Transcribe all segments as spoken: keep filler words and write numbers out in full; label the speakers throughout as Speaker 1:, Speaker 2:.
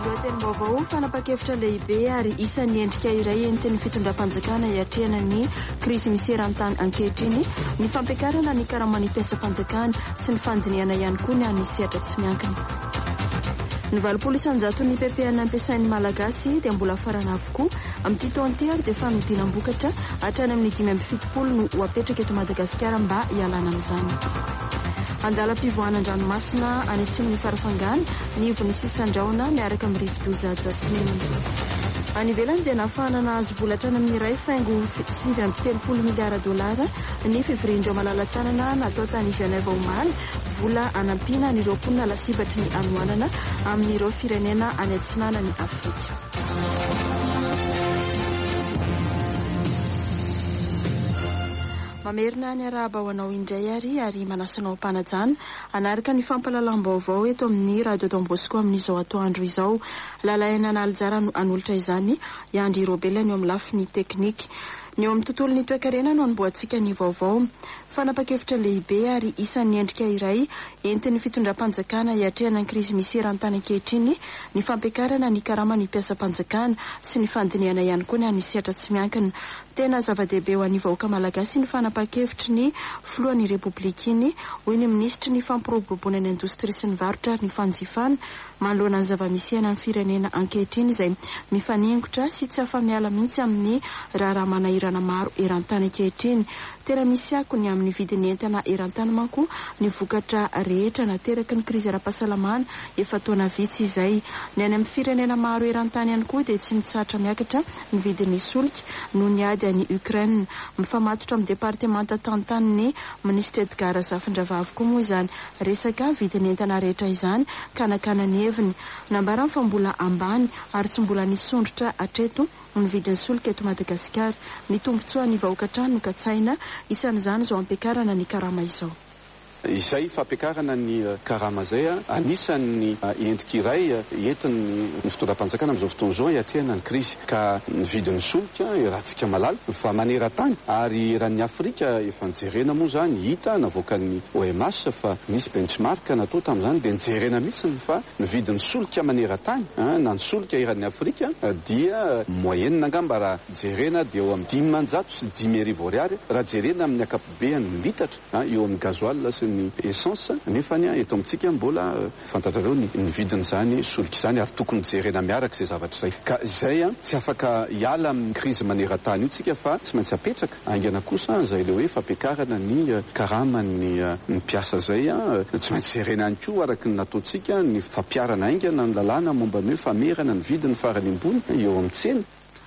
Speaker 1: Vaovao fanapa-kevitra lehibe ary isan'ny endrika iray entin'ny fitondram-panjakana hiatrehana ny krizy misy eran-tany ankehitriny, ny fampiakarana ny karaman'nim-piasam-panjakana sy ny fandiniana ihany koa ny anisy sehatra tsy miankina. Ny valopolo isanjato ny P P N ampiasain'ny Malagasy dia mbola farana avokoa amin'ity taonty ary dia fanodinam-bokatra hatrany amin'ny dimy amby fitopolo no apetraka eto Madagasikara mba hialana amin'izany. Andalam-pivoanan-dranomasina any atsimon'ny farafangana ny ivon'ny sisandraona miaraka amin'ny rivo-doza Jasmine. Any ivelany dia nahafahana nahazo volatrana amin'ny iray faingo sivy amby telopolo miliara dolara ny fivorian-dreo malala-tanana natao tany Genève omaly vola anampiana ny ireo mponina lasibatry ny anoanana amin'ireo firenena any atsinanany Afrika. Mamerina ny arahaba ho anao indray ary ary manasanao mpanajana anaraka ny fampalalam-baovao eto amin'ny Radio Don Bosco amin'izao atoandro izao. Lalaina analjara an'olatra izany Andry Robela ny eo amin'ny lafiny teknika. Ny eo amin'ny tontolon'ny toe-karena no anomboantsika ny vaovao. Fanapa-kevitra lehibe ary isan'ny endrika iray entin'ny fitondram-panjakana hiatrehana ny krizy misy eran-tany ankehitriny, ny fampiakarana ny karaman'ny mpiasam-panjakana sy ny fandiniana ihany koa ny anisy sehatra tsy miankina. Tena zava-dehibe ho an'ny vahoaka malagasy ny fanapa-kevitry ny filohan'ny repoblika iny, hoy ny ministry ny fampiroboroboana ny indostria sy ny varotra ary ny fanjifana manoloana ny zava-misy aina amin'ny firenena ankehitriny izay mifaningotra sy tsy afa-miala mihitsy amin'ny raharaha manahirana maro eran-tany ankehitriny. Tena misy ako ny amin'ny vidiny entana eran-tany manko ny vokatra rehetra nateraka ny krizy ara-pahasalamana efa taona vitsy izay. Ny any amin'ny firenena maro eran-tany ihany koa dia tsy mitsahatra miakatra ny vidiny solika noho ny ady any Ukraine. Mifamatotra amin'ny departemanta tantany ny ministra Edgar Zafindravavo koa moa izany resaka vidiny entana rehetra izany kanakana ny heviny. Nambara fa mbola ambany ary tsy mbola nisondrotra hatreto ny vidiny solika eto Madagasikara. Ny tombotsoa ny vahoaka no katsaina isan'izany izao ampiakarana ny karama izao.
Speaker 2: Izay fampiakarana ny karama zay anisan'ny endrika iray entin'ny fitondram-panjakana amin'izao fotoana izao hiatrehana ny krizy ka ny vidin'ny solika rahantsika malala fa maneran-tany ary raha ny Afrika efa nijerena moa zany hita navoaka ny O M S fa misy benchmark natao tamin'izany dia nijerena mihitsy fa ny vidin'ny solika maneran-tany na ny solika iran'ny Afrika dia moyenne angamba raha jerena dia eo amin'ny dimanjato sy dimy arivo ariary raha jerena amin'ny akapobean'ny litatra eo amin'ny gasoil sy ny essence nefa ny eto amintsika mbola fantatrareo ny vidiny zany solika izany ary tokony jerena miaraka izay zavatra izay ka izay tsy afaka hiala amin'ny krizy maneran-tany io tsika fa tsy maintsy apetraka aingana kosa izay le hoe fampiakarana ny karaman'ny mpiasa zay tsy maintsy jerena ihany koa araka ny nataontsika ny fampiarana aingana ny lalàna momba ny hoe famerana ny vidiny farany ambony eo amin'ny tsena.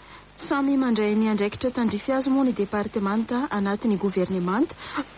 Speaker 1: Samy mandray ny andraikitra tandrify azy moa ny departemanta anatin'ny gouvernemanta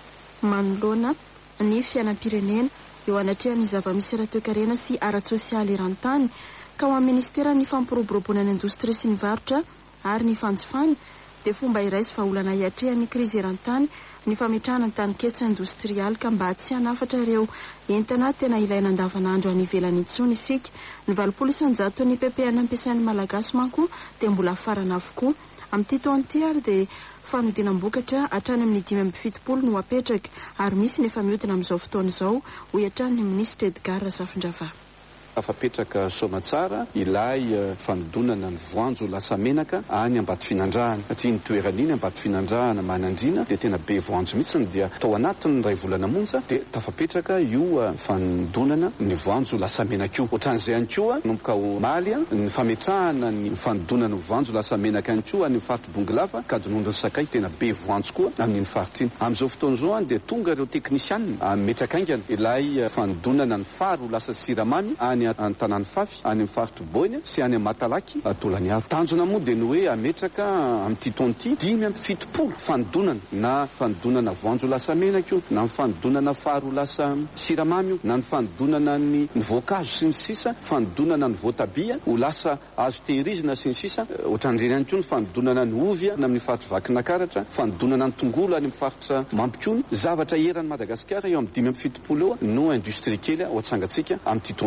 Speaker 1: manoloana ny fiainam-pirenena eo anatrehany zava-misy ara-toe-karena sy ara-tsosialy eran-tany ka ho amin'ny ministera ny fampiroboroboana ny indostria sy ny varotra ary ny fanjifana dia fomba iray sy vahaolana hiatrehan'ny krizy eran-tany ny fametrahana ny taniketsa industrialy ka mba tsy hanafatra ireo entana tena ilaina andavanandro any ivelany intsony isika. Ny valopolo isanjato ny P P N ampiasain'ny Malagasy manko dia mbola farana avokoa amin'ity taonty ary dia fanodinam-bokatra hatrany amin'ny dimy amby fitopolo no apetraka ary misy nefa mihodina amin'izao fotoana izao ho hatrany ministra Edgar Zafindravavo.
Speaker 2: Afapetraka somatsara ilay fanodonana ny voanjo lasa menaka any Ambato Finandrahana satria ny toerana iny Ambato Finandrahana manandrina dia tena be voanjo mihitsy dia tao anatiny ray volana monja dia tafapetraka io fanodonana ny voanjo lasa menaka io. Ohatran'izay ihany koa nomboka omaly ny fametrahana ny fanodonana ny voanjo lasa menaka ihany koa any faritra Bongolava kadinondry sakay tena be voanjo koa amin'iny faritra iny. Amin'izao fotoana izao dia tonga ireo teknisianina metraka aingana ilay fanodonana ny faro lasa siramamy any an-tanàny Fafy any amin'ny faritra Boina sy any Matalaky Tolaniavo. Tanjona moa dia ny hoe ametraka amin'ity taonty dimy amby fitopolo fanodonana na fanodonana voanjo lasa menaka io na ny fanodonana faro lasa siramamy io na ny fanodonana ny voankazo sy ny sisa fanodonana ny voatabia ho lasa azo tehirizina sy ny sisa ohatran'ireny ihany koa ny fanodonana ny ovy na amin'ny faritra Vakinakaratra fanodonana ny tongolo any amin'ny faritra Mampikony zavatra eran'ny Madagasikara eo amin'ny dimy amby fitopolo eo no industrie kely ho atsangatsika amin'ity taonty ka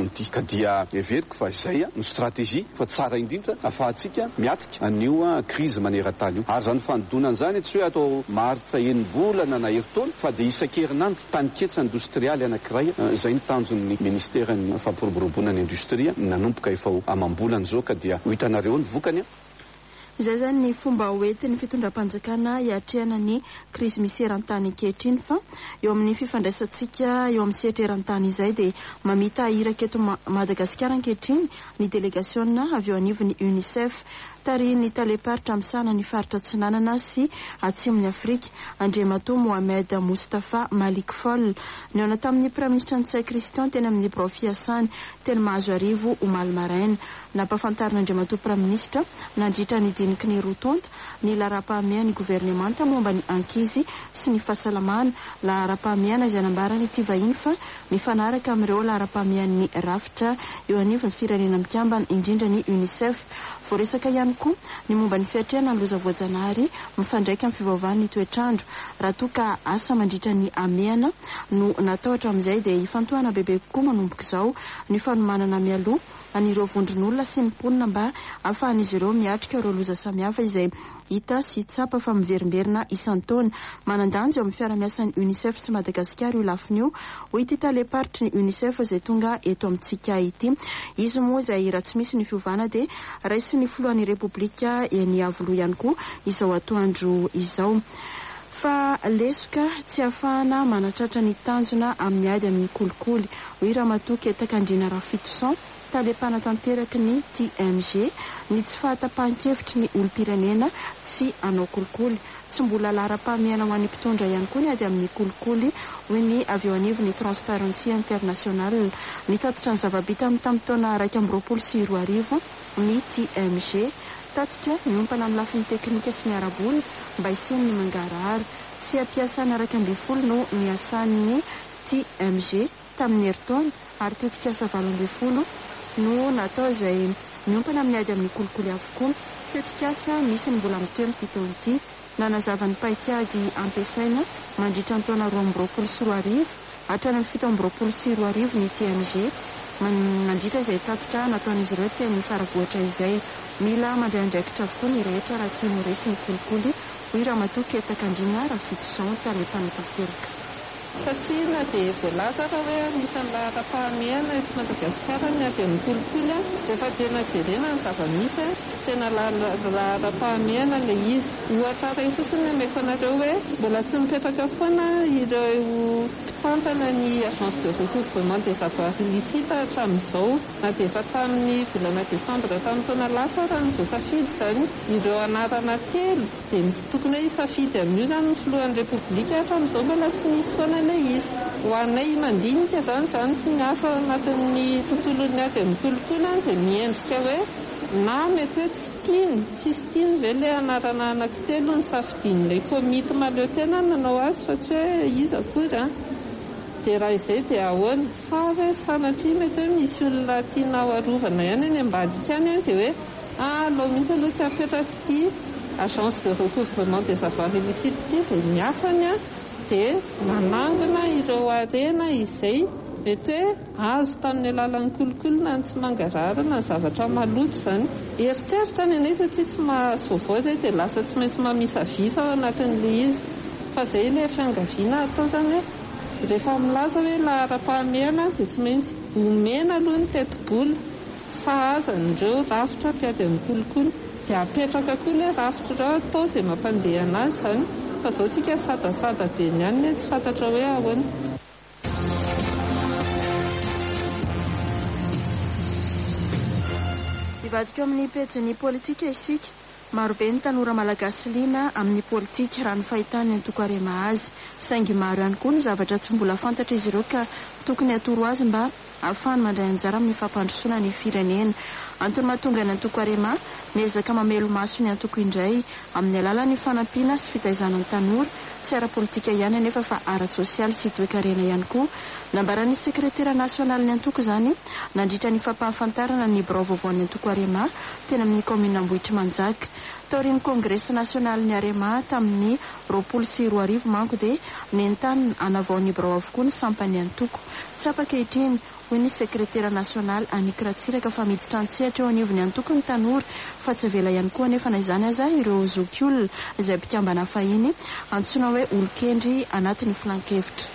Speaker 2: dia everiko fa izay no stratégie fa tsara indrindra afahantsika miatika anio krizy maneran-tany io ary zany fanodonana zany tsy hoe atao maritra enim-bolana na herintaona fa dia isan-kerinandro taniketsa industrialy anankiray izay ny tanjon'ny ministeran'ny fampiroboroboana ny industria nanomboka efa amam-bolana zao ka dia ho hitanareo ny vokany.
Speaker 1: Izay zany ny fomba hoentin'ny fitondram-panjakana hiatrehana ny krizy misy eran-tany ankehitriny fa eo amin'ny fifandraisantsika eo amin'ny sehatra eran-tany izay dia mamita iraka eto Madagasikara ankehitriny ny délégationna avy eo anivon'ny UNICEF tariny taleparitra misana ny faritra Tsinanana sy Atsimon'ny Afrika Andriamatoa Mohamed Mustafa Malik Fall niona tamin'ny praministra Ntsay Christian teny amin'ny birao fiasany teny mahazo arivo omaly maraina nampafantarina Andriamatoa praministra nandritra ny diniky ny rotonta ny lara-pahamehana ny gouvernemanta momba ny ankizy sy ny fahasalamana lara-pahamehana izay nambarany ity vahiny fa mifanaraka amin'ireo lara-pahamehan'ny rafitra eo anivon'ny firenena mikambana indrindra ny UNICEF voaresaka ihany koa ny momba ny fiatrehana ny loza voajanahary mifandraika amin'ny fivaovan'ny toetrandro raha toa ka asa mandritra ny amehana no natahotra amin'izay dia hifantohana bebe kokoa manomboka izao ny fanomanana mialoha anireo vondron'olona sy ny mponina mba ahafahan'izy ireo miatrika ireo loza samihafa izay hita sy tsapa fa miverimberina isan-taona manandanja eo amin'ny fiara-miasan'ny UNICEF sy Madagasikara io lafin'io ho ity taleparitry ny UNICEF izay tonga eto amintsika ity izy moa izay raha tsy misy ny fiovana dia raisy ny filohan'ny repoblika eny avoloha ihany koa izao atoandro izao fa lesoka tsy ahafahana manatratra ny tanjona amin'ny ady amin'ny kolikoly hoy Ramatoa Ketakandriana Rafitosan talepana tanteraky ny T M G ny tsy fahatapahan-kevitry ny olom-pirenena tsy anao kolikoly tsy mbola lara-pahamehana ho an'ny mpitondra ihany koa ny ady amin'ny kolikoly hoy ny avy eo anivon'ny Transparency International ny tatitra ny zava-bita amin'ny tamin'ny taona raika amby roapolo sy roa arivo ny T M G tatitra miompana amin'ny lafin'ny teknika sy ny araboly mba isian'ny mangarahary sy ampiasana raika amby folo no niasan'ny T M G tamin'ny herintaona ary tetikasa valo amby folo no natao izay miompana amin'ny ady amin'ny kolikoly avokoa tetikasa misy ny mbola miteo amin'ity taona ity nanazavany paikady ampiasaina mandritra ny taona roa amby roapolo sy roa arivo hatrany amin'ny fito amby roapolo sy roa arivo ny T M G mandritra izay tatitra nataon'izy ireo teny faravoatra izay mila mandray andraikitra avokoa ny rehetra raha tia noresy ny kolikoly hoy Ramatoa Ketakandriana Rafitosan talepana tanteraka.
Speaker 3: Satria na dia voalaza raha hoe anisan'ny lara-pahamehana eto Madagasikara ny ady amin'ny kolikoly rehefa tena jerena ny zava-misy tsy tena lara-pahamehana ilay izy. Ohatra iray fotsiny ameko anareo hoe mbola tsy mipetraka foana ireo mpitantana ny agence de recouvrement des avoirs illicites hatramin'izao na dia efa tamin'ny volana desambra tamin'ny taona lasa raha ny voasafidy izany ireo anarana telo dia misy tokony hoe isafidy amin'io zany ny filohan'ny repoblika hatramin'izao mbola tsy misy foana ilay izy. Ho anay mandinika zany zany tsy miasa anatin'ny tontolon'ny ady amin'ny kolikoly dia miendrika hoe na mety hoe tsy tiany tsisy tiany ve ilay anarana anankitelo ny safidian'ilay komity maleo tena nanao azy fa tsy hoe izy akory dia raha izay dia ahoana sa hoe sanatria mety hoe misy olona tiana harovana ihany any ambadika any dia hoe alao mihitsy aloha tsy apetraka ity agence de recouvrement des avoirs illicites ity izay miasany dia manangona ireo arena izay mety hoe azo tamin'ny alalan'ny kolikoly na tsy mangarahara na zavatra maloto izany. Eritreritra ny anay satria tsy mahazo izay dia lasa tsy maintsy mamisavisa ao anatin'ilay izy fa izay ilay fiangaviana atao zany hoe rehefa milaza hoe lara-pahamehana dia tsy maintsy omena aloha ny teti-bola sahazan'ireo rafitra mpiady amin'ny kolikoly dia apetraka koa ilay rafitra ireo atao izay mampandeha anazy izany fa izao tsika sadasada be ny ihany tsy fantatra hoe ahoana.
Speaker 1: Ivadika amin'ny pejin'ny politika isika marobe ny tanora malagasy liana amin'ny politika raha ny fahitany antoko arema azy saingy maro ihany koa ny zavatra tsy mbola fantatra izy ireo ka tokony atoro azy mba ahafahany mandray anjara amin'ny fampandrosoana ny firenena. Antony mahatonga ny antoko arema miezaka mamelo maso ny antoko indray amin'ny alalan'ny fanampiana sy fitaizana ny tanora tsy ara-politika ihany anefa fa ara-tsosialy sy toe-karena ihany koa. Nambaran'ny sekretera nasionaly ny antoko izany nandritra ny fampahafantarana ny birao vaovaon'ny antoko arema tena amin'ny komina Ambohitra Manjaka taorian'ny Kongresa Nasionaly Arema tamin'ny roapolo sy roa arivo manko dia nentany anavaon'ny birao avokoa ny sampany antoko. Tsapa kehitriny hoy ny sekretera nasionaly Anika Ratsiraka fa miditra antsehatra eo anivon'ny antoko ny tanora fa tsy avela ihany koa nefa na izany aza ireo zokiolona izay mpikambana fahiny antsoina hoe olokendry anatin'ny filan-kevitra.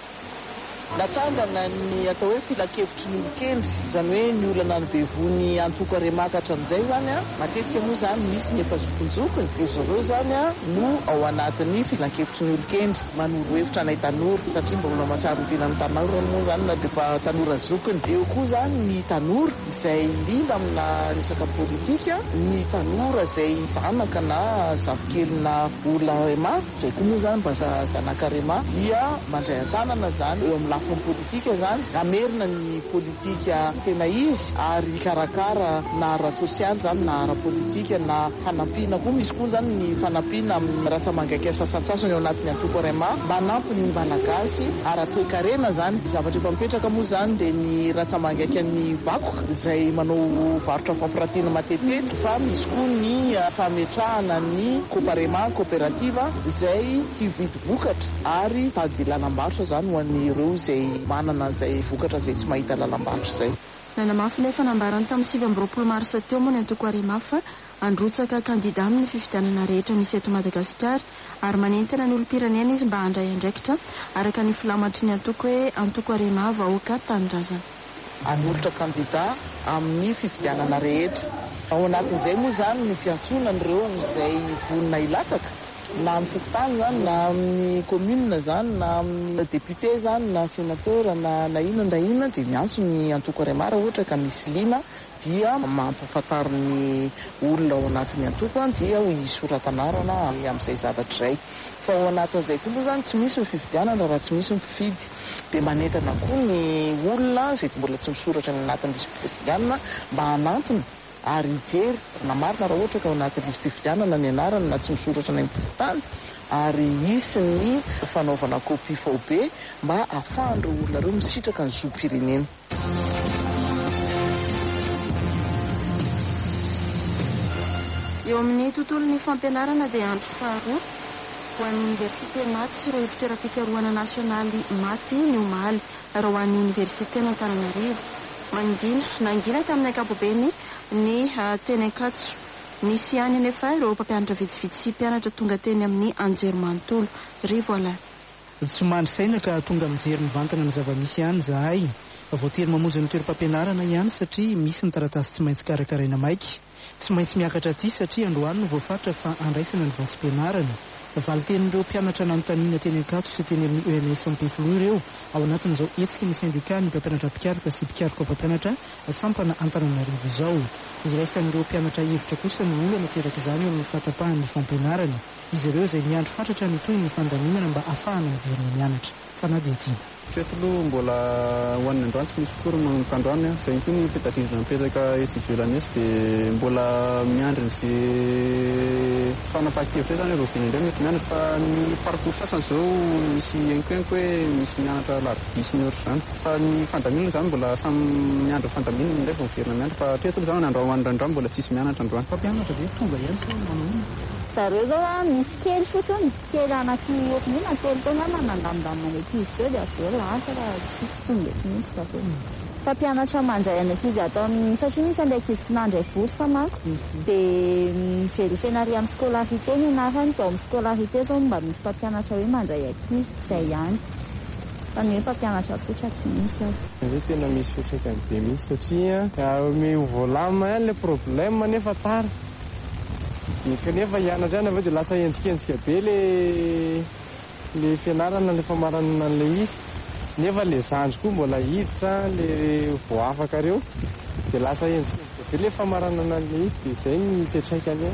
Speaker 4: Natsangana ny atao hoe filan-kevitry ny olokendry izany hoe ny olana ny bevony antoko Aremaka hatramin'izay zany a matetika moa zany misy ny efa zokonjokony dia zareo zany a no ao anatin'ny filan-kevitry ny olokendry manoro hevitra anay tanora satria mbola mahasaro tena amin'ny tanora moa zany na dia fa tanora zokony. Eo koa zany ny tanora izay indrindra amina resaka politika, ny tanora izay zanaka na zafikely na olona Arema izay koa moa zany mba zanaka Arema dia mandray an-tanana zany eo amin'ny lafiny politika zany amerina ny politika tena izy ary karakara na ara-sosialy zany na ara-politika na fanampiana koa misy koa zany ny fanampiana amin'ny ratsamangaiky sasatsasany eo anatin'ny antoko Arema manampy ny malagasy ara-toe-karena zany. Zavatra efa mipetraka moa zany dia ny ratsamangaiky ny vakoka izay manao varotra fampirantiana matetety fa misy koa ny fametrahana ny Coparema coopérative izay hividy vokatra ary tady lalam-barotra zany ho an'ireo izay manana izay vokatra izay tsy mahita lalam-barotra izay.
Speaker 1: Nanamafy ilay fanambarany tamin'ny sivy amby roapolo marsa teo moa ny antoko Arema fa androtsaka kandida amin'ny fifidianana rehetra misy eto Madagasikara ary manentana ny olom-pirenena izy mba handray andraikitra araka ny filamatry ny antoko hoe antoko Arema vahoaka tanindrazana.
Speaker 4: Anolotra kandida amin'ny fifidianana rehetra. Ao anatin'izay moa zany ny fiantsonan'ireo izay vonina hilatsaka na amin'ny fokotany zany na amin'ny commune zany na amin'ny député zany na sénateur na na ino na ino dia miantso ny antoko Arema raha ohatra ka misy lina dia mampafantaro ny olona ao anatin'ny antoko dia ho isoratanarana amin'izay zavatra izay. Fa ao anatin'izay koa moa zany tsy misy ny fifidianana raha tsy misy ny fifidy dia manentana koa ny olona izay mbola tsy misoratra ny anatin'ny fifidianana mba hanantona ary hijery na marina raha ohatra ka ao anatin'ny fifidianana ny anarana na tsy misoratra ny amin'ny ary hisy ny fanaovana kopia fao be mba ahafahan'ireo olona ireo misitraka ny zom-pirenena.
Speaker 1: Eo amin'ny tontolon'ny fampianarana dia andro faharoa ho an'ny Université Maty sy ireo fitoeram-pikarohana nasionaly Maty ny omaly raha ho an'ny Université n'Antananarivo. Mangina nangina tamin'ny ankapobeny ny teny Ankatso. Nisy ihany anefa ireo mpampianatra vitsivitsy sy mpianatra tonga teny amin'ny anjerimanontolo. Ry voilà.
Speaker 5: Tsy mandry saina ka tonga mijery mivantana ny zava-misy ihany zahay. Voatery mamonjy ny toeram-pampianarana ihany satria misy ny taratasy tsy maintsy karakaraina maiky. Tsy maintsy miakatra aty satria androany no voafatra fa andraisana ny vatsim-pianarana. Valiten'ireo mpianatra nanontaniana teny Ankatso sy teny amin'ny E N S Ampefilo ireo ao anatin'izao hetsika ny sindika ny mpampianatra mpikarika sy mpikarika mpampianatra sampana Antananarivo izao. Iraisan'ireo mpianatra hevitra kosa ny olana teraka izany eo amin'ny fatapahan'ny fampianarana. Izy ireo izay miandro fatratra ny toy ny fandaminana mba ahafahana miverina mianatra. Fanady ety.
Speaker 2: Tretolo mbola ho an'ny androany tsy misy kory mitandroany izay koa ny petativina mipetraka etsy ivelany esy dia mbola miandry ny fanapahan-kevitra zany ireo vina indray mety mianatra fa ny parcours sasany izao misy enkoenko hoe misy mianatra larobisy ny ohatra zany fa ny fandaminana zany mbola samy miandry fandaminana indray vao miverina mianatra fa tretolo zany andro androany mbola tsisy mianatra androany.
Speaker 5: Mpampianatra ve tonga ihany sa manao
Speaker 6: zareo zao a misy kely fotsiny kely anaky ohatrany telo taona nanandamindamina ankizy teo dia aveo lasa raha tsisy tonga eto mihitsy zareo. Mpampianatra mandray ankizy atao amin'ny satria misy an'ilay ankizy tsy nandray vory fa manko dia very fianarana amin'ny scolarité ny anarany dia ao amin'ny scolarité zao mba misy mpampianatra hoe mandray ankizy izay ihany fa ny hoe mpampianatra tsotra tsy misy aho.
Speaker 7: Hoe tena misy fiantraikany be mihitsy satria me voalama ihany le problème nefa tara kanefa hianatra ihany aveo dia lasa enjikenzika be le le fianarana le famaranana an'ilay izy nefa le zandry koa mbola hiditra le vo afaka reo dia lasa enjikenzika be le famaranana an'ilay izy dia izay ny fiantraikany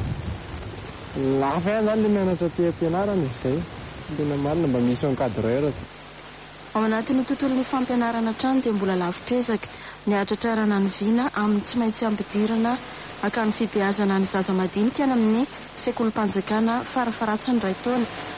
Speaker 7: lafa ihany zany le mianatra te-ampianarana izay tena marina mba misy encadreur.
Speaker 1: Ao anatin'ny tontolon'ny fampianarana trano dia mbola lavitrezaka ny atratrarana ny vina amin'ny tsy maintsy ampidirana aka ny fibeazana ny zaza madinika any amin'ny sekolim-panjakana farafaratsany iray taona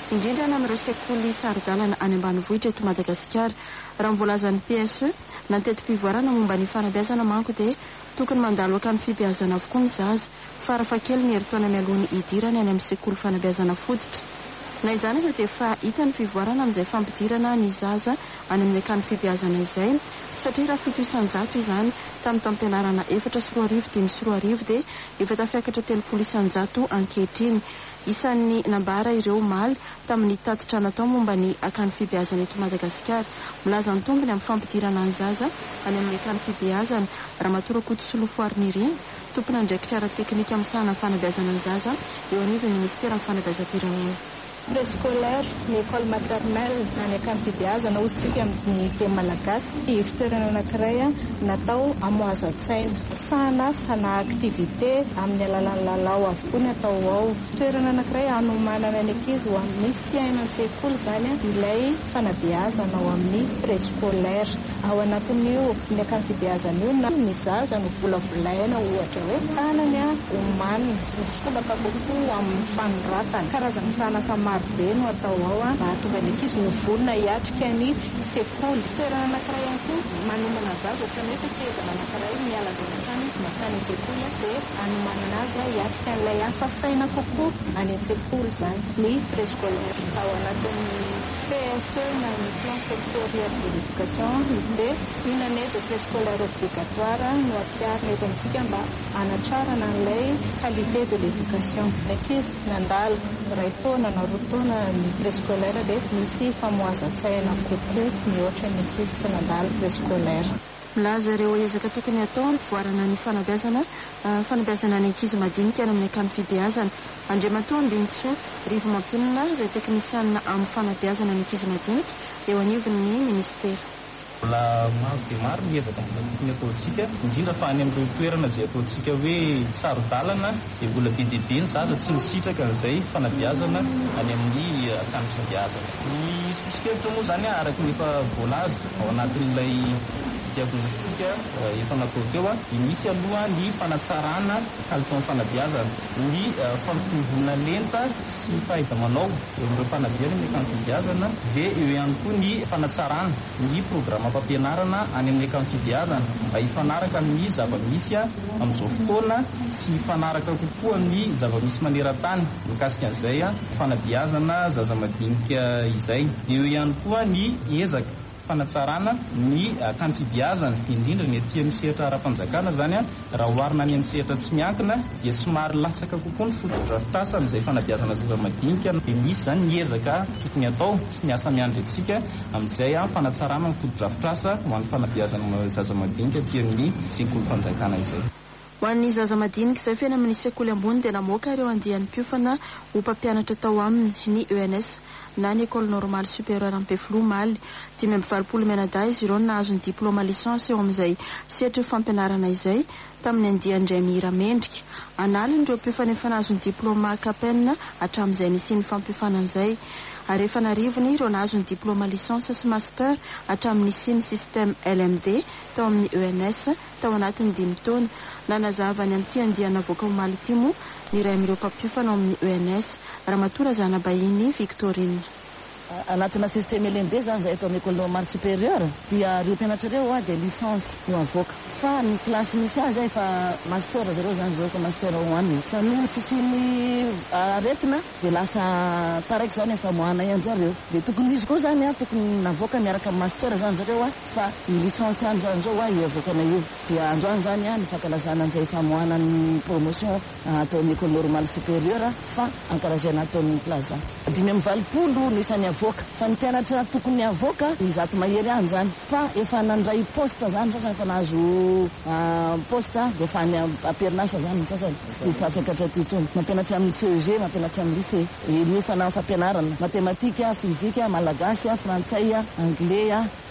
Speaker 1: indrindra na amin'ireo sekoly sarodalana any ambanivohitra eto Madagasikara. Raha mivolazan'ny P S E nantetim-pivoarana momba ny fanabeazana manko dia tokony mandalo akany fibeazana avokoa ny zaza farafakely ny herintaona mialohan'ny idirana any amin'ny sekoly fanabeazana fototra. Na izany izy dia fa hita ny fivoarana amin'izay fampidirana ny zaza any amin'ny akany fibeazana izay satria raha fito isan-jato izany tamin'ny taom-pianarana efatra sy roa arivo dimy sy roa arivo dia efa tafiakatra telopolo isan-jato ankehitriny. Isan'ny nambara ireo maly tamin'ny tatitra natao momba ny akany fibeazana eto Madagasikara. Milaza ny tombony amin'ny fampidirana ny zaza any amin'ny akany fibeazana. Ramatoa Rakotosolofo-Arnirina, tompona andraikitra ara-teknika amin'ny sahana fanabeazana ny zaza eo anivon'ny ministera amin'ny fanabeazam-pirenena.
Speaker 8: Préscolaire, l'école maternelle any akany fibeazana ozintsika amin'ny teny malagasy fitoerana anankiray natao amoazan-tsaina sana sana aktivité amin'ny alalan'ny lalao avokoa ny atao ao. Toerana anankiray hanomanana ny ankizy ho amin'ny fiainan-tsekoly zany ilay fanabeazana ao amin'ny préscolaire. Ao anatin'io ny akany fibeazana io na ny zaza no volavolaina ohatra hoe tanany omanina folaka kokoa amin'ny fanoratana karazana sana sama be no atao ao a mba hahatonga ny ankizy no volona hiatrika ny sekoly. Toerana anankiray ihany koa manomana zaza ohatra ny hoe tetezana anankiray miala avy any makany an-tsekoly dia hanomanana azy hiatrika n'ilay asa saina kokoa any an-tsekoly zany ny préscolaire. Ao anatin'ny P S E na ny plan sectoriel de l'éducation izy dia une année de préscolaire obligatoire no ampiarina eto amintsika mba hanatrarana n'ilay qualité de l'éducation. Ny ankizy nandalo iray taona na roa taona ny préscolaire dia misy famoazan-tsaina kokoa mihoatra ny ankizy tsy nandalo préscolaire.
Speaker 1: Milaza ireo ezaka tokony atao ampivoarana ny fanabeazana fanabeazana ny ankizy madinika any amin'ny akany fibeazana. Andriamatoa Mbintso Rivo Mampinona izay teknisianina amin'ny fanabeazana ny ankizy madinika eo anivon'ny ministera.
Speaker 9: Mbola maro dia maro ny ezaka mbola tokony ataontsika indrindra fa any amin'ireo toerana izay ataontsika hoe sarodalana dia mbola be dia be ny zaza tsy misitraka izay fanabeazana any amin'ny akany fibeazana. Ny sosikevitra moa zany araka ny efa voalaza ao anatin'ilay diagnostika efa natao teo dia misy aloha ny fanatsarana kalitao ny fanabeazana, ny fampitovona lenta sy fahaiza-manao eo amin'ireo fanabeazana ny akany fibeazana, dia eo ihany koa ny fanatsarana ny programa fampianarana any amin'ny akany fibeazana mba hifanaraka amin'ny zava-misy amin'izao fotoana sy hifanaraka kokoa amin'ny zava-misy maneran-tany mikasika an'izay fanabeazana zaza madinika izay. Eo ihany koa ny ezaka fanatsarana ny akany fibeazana indrindra ny etỳ amin'ny sehatra ara-panjakana zany raha oharina any amin'ny sehatra tsy miankina dia somary latsaka kokoa ny fotodrafitrasa amin'izay fanabeazana zaza madinika dia misy zany ny ezaka tokony atao sy miasa miandry antsika amin'izay fanatsarana ny fotodrafitrasa ho an'ny fanabeazana zaza madinika etỳ amin'ny sekolim-panjakana izay.
Speaker 1: Ho an'ny zaza madinika izay fena amin'ny sekoly ambony dia namoaka ireo andian'ny mpiofana ho mpampianatra tao aminy ny E N S na ny école normale supérieure Ampefilo Maly. Dimy amby valopolo menada izy ireo nahazo ny diplôma licence eo amin'izay sehatry fampianarana izay tamin'ny andian-dray mihira mendrika. Analiny ireo mpiofana efa nahazo ny diplôma capen hatramin'izay nisy ny fampiofanan'izay. Ary efa narivony ireo nahazo ny diplôma licence sy master hatramin'ny siny système L M D tao amin'ny E N S tao anatin'ny dimy taona. Nanazava ny an'ity andiana avoaka ho Maly ity moa ny iray amin'ireo mpampiofana ao amin'ny E N S Ramatoa Zanabahiny Victorine.
Speaker 4: Anatina système L M D zany zay atao amin'ny école normale supérieure dia ireo mpianatra ireo a dia licence no avoaka fa ny klasy misy azy efa master zareo zany zao ka master ho any fa ny fisiny aretina dia lasa taraiky zany efa moana ihany zareo dia tokony izy koa zany a tokony navoaka miaraka amin'ny master zany zareo a fa ny licence any zany zao a iavokana io dia androany zany a ny fankalazana an'izay famoana ny promotion atao amin'ny école normale supérieure fa ankalazana atao amin'ny plaza dimy amby valopolo ny isany avoaka fa ny mpianatra tokony avoaka ny zato mahery any zany fa efa nandray poste zany sasany efa nahazo poste dia efa ny amperinasa zany ny sasany tsy safakatra ty tsony mampianatra amin'ny C E G mampianatra amin'ny lycée eny efa na fampianarana matematika fizika malagasy frantsay anglais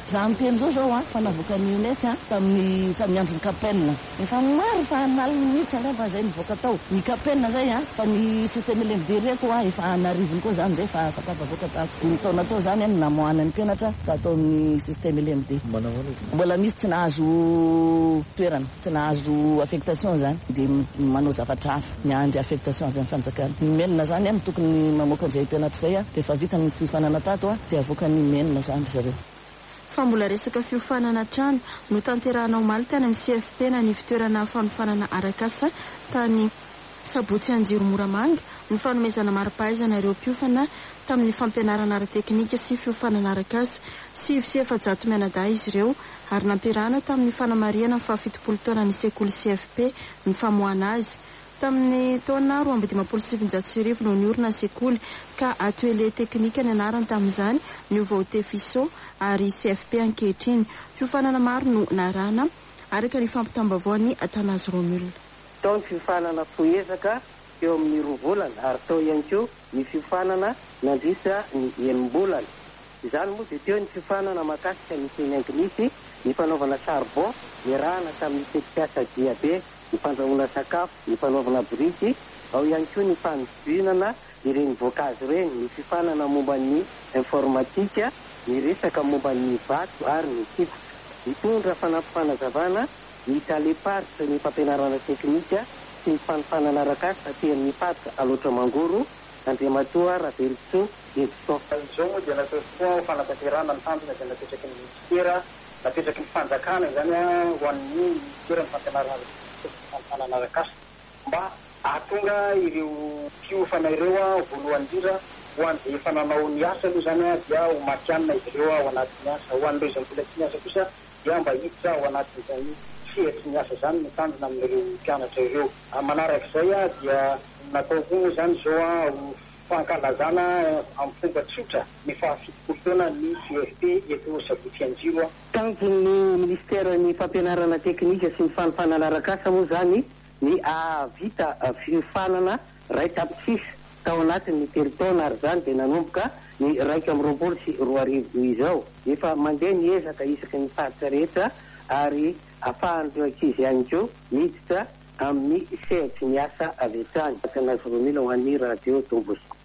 Speaker 4: Raha miteny zao zao a fanavoaka ny U N E S a tamin'ny tamin'ny andron'ny Capelle. Efa maro fa naliny mihitsy fa zay nivoaka tao. Ny Capelle zay a fa ny système L M D reko a efa narivony koa zany zay fa afaka avoaka tato. Dimy taona tao zany a namoahana ny mpianatra tatao amin'ny système L M D. Mbola misy tsy nahazo toerana, tsy nahazo affectation zany de manao zavatra hafa miandry affectation avy amin'ny fanjakana. Ny menina zany a tokony mamoaka an'izay mpianatra zay a de efa vita ny fiofanana tato a de avoaka ny menina zany zareo.
Speaker 1: Fa mbola resaka fiofanana trano no tanterahana omaly tany amin'ny C F P na ny fitoerana fanofanana arakasa tany Sabotsy Anjiro Moramanga ny fanomezana mari-pahaizana ireo mpiofana tamin'ny fampianarana ara-teknika sy fiofanana arakasa sivy sy efajato mianadahy izy ireo ary nampiarahana tamin'ny fanamariana ny fahafitopolo taona ny sekoly C F P ny famoahana azy. Tamin'ny taona roa amby dimampolo sy sivinjato sy arivo no niorina ny sekoly ka atelier teknika ny anarany tamin'izany Nouveau Tefiso ary C F P ankehitriny fiofanana maro no narana araka ny fampitambavaoan'ny Atanazy Romulina.
Speaker 10: Tao ny fiofanana foezaka eo amin'ny roa volana ary tao ihany koa ny fiofanana nandrisa ny enim-bolana. Izany moa dia teo ny fiofanana mahakasika ny teny angilisy, ny fanaovana charbon, ny rahana tamin'ny tetikasa diabe, ny fandrahoana sakafo, ny fanaovana biriky, ao ihany koa ny fanodinana ireny voankazo ireny, ny fifanana momba ny informatika, ny resaka momba ny vato ary ny sikotra. Mitondra fanampifanazavana ny taleparitra ny fampianarana teknika sy ny fanofanana arakasa taty amin'ny patsa aloatra mangoro Andriamatoa Ravelitso Edson.
Speaker 11: Izao moa dia natao koa fanatanterahana ny tanjona dia napetraky ny ministera, napetraky ny fanjakana zany a ho an'ny ministera ny fampianarana fanofanana arakasa mba ahatonga ireo mpiofana ireo a voalohany indrindra ho an'izay efa nanao ny asa aloha zany a dia ho matianina izy ireo ao anatin'ny asa. Ho an'ireo izay mbola tsy niasa kosa dia mba hiditra ao anatin'izany fihetsy ny asa zany mitandrina amin'ireo mpianatra ireo. Manarak'izay a dia natao koa zany zao a fankalazana amin'ny fomba tsotra ny fahafitopolo taona ny C F P eto Sabotsy Anjiro a.
Speaker 10: Tanjon'ny ministera ny fampianarana teknika sy ny fanofanana arakasa moa zany ny ahavita fiofanana ray tapitrisa tao anatin'ny telo taona ary zany dia nanomboka ny raika amby roapolo sy roa arivo izao. Efa mandeha ny ezaka isaky ny faritra rehetra ary ahafahan'ireo ankizy ihany koa miditra amin'ny sehatry ny asa avy hatrany. Atanazy Romila ho an'ny radio Don Bosco.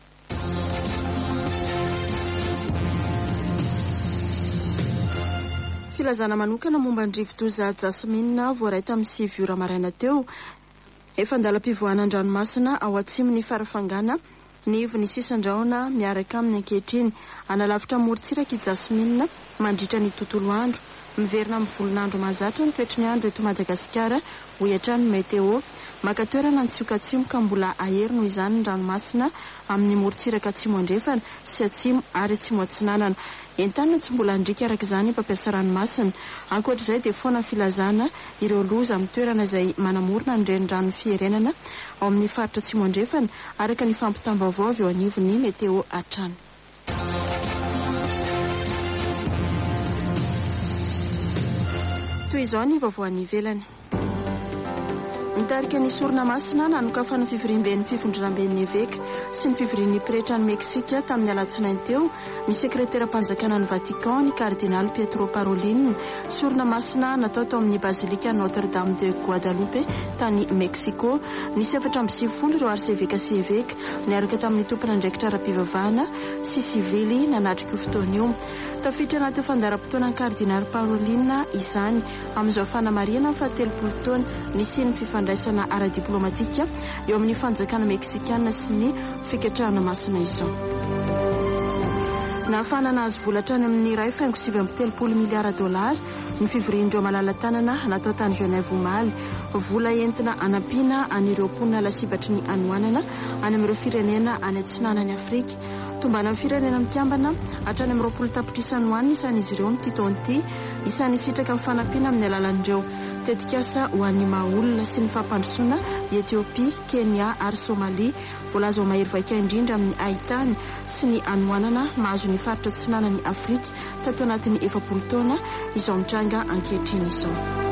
Speaker 1: Filazana manokana momba ny rivo-doza Jasmine voaray tamin'ny sivy ora maraina teo efa andalam-pivoahana an-dranomasina ao atsimon'ny farafangana ny ivy ny sisan-draona miaraka amin'ny ankehitriny analavitra morontsiraka i Jasmine mandritra ny tontolo andro miverina amin'ny volon'andro mahazatra ny toetry ny andro eto Madagasikara ho hatrany meteo maka toerana ny tsiokatsimo ka mbola ahery noho izany ny ranomasina amin'ny morontsiraka atsimo andrefana sy atsimo ary atsimo atsinanana. Entanina tsy mbola andrika araka izany mpampiasa ranomasina. Ankoatr'izay dia foana filazana ireo loza amin'ny toerana izay manamorona ny renirano fiherenana ao amin'ny faritra atsimo andrefana araka ny fampitambavaovy eo anivon'ny meteo hatrany. Toy izao ny vaovao ivelany. Nitarika ny sorona masina nanokafana fivoriam-ben'ny fivondronam-ben'ny évêque sy ny fivorian'ny pretra ny Meksika tamin'ny alatsinainy teo ny sekretera mpanjakana ny Vatican ny kardinal Pietro Parolin. Sorona masina natao tao amin'ny bazilika Notre-Dame de Guadalupe tany Mexico. Nisy efatra amby sivifolo ireo archevêque sy évêque niaraka tamin'ny tompona andraikitra ara-pivavahana sy sivily nanatrika io fotoana io. Tafiditra anaty fandaram-potoana ny kardinal Parolin izany amin'izao fanamariana fa telopolo taona nisy ny fifandraisana ara-diplomatika eo amin'ny fanjakana Meksikana sy ny fiketrahana masina izao. Nahafana azy volatrany amin'ny iray faingo sivy amby telopolo miliara dolary ny fivorian'ireo malala-tanana natao tany Genève omaly. Vola entina anampiana an'ireo mponina lasibatry ny anoanana any amin'ireo firenena any atsinanany Afrika. Tombana firenena mikambana hatrany amin'ny roapolo tapitrisa ny hoanina isan'izy ireo amin'ity taona ity isan'ny sitraka amin'ny fanampiana amin'ny alalan'ireo tetikasa ho an'ny maha-olona sy ny fampandrosoana Etiopia, Kenya ary Somalia. Voalaza ho mahery vaika indrindra amin'ny haitany sy ny anoanana mahazo ny faritra atsinanany Afrika tato anatin'ny efapolo taona izao mitranga ankehitriny izao.